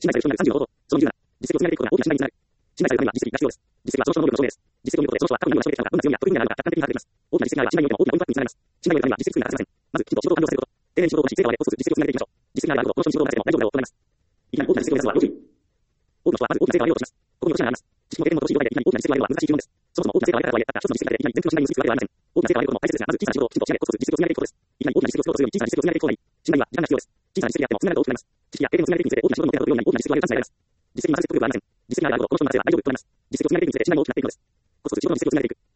信頼される人になる30のこと、その20なら、実績を積み上げていくことが大きな信頼につながる。信頼されるためには実績が必要です。実績はその人の能力の証明です。実績を見ることで、その人は過去に何を成し遂げてきたのか、どんな強みや得意分野があるのか客観的に把握できます。大きな実績があれば、信頼においても大きなポイントアップにつながります。信頼を得るためには実績作りが欠かせません。まず、きちんと仕事を完了させること。丁寧に仕事をこなし、成果を上げ、コツ実績を積み上げていきましょう。実績があればあるほど、この人に仕事を任せても大丈夫だよとなります。いきなり大きな実績を出すのは要注意。多くの人はまず大きな成果を上げようとします。ここに落とし穴があります。知識も経験も乏しい状態でいきなり大きな実績を上げるのは難しい基本です。そもそも大きな成果を上げたとはいえ、たった一つの実績だけでいきなり全部の信頼に結びつくわけではありません。大きな成果を上げることも大切ですが、まず小さな仕事をきちんと仕上げ、コツ実績を積み上げていくことです。いきなり大きな実績を作ろうとするように小さな実績を積み上げていく方がいい。信頼には時間が必要です。小さな実績であっても積み上げると大きくなります。知識や経験の積み上げていくにつれ大きな仕事の手が届くようになり大きな実績を上げるチャンスになります。実績に任せておく力はありません。実績があるほどこの人の任せは大丈夫となります。実績を積み上げていくにつれ信頼も大きくなっていくのです。コツコツ仕事の実績を積み上げていく。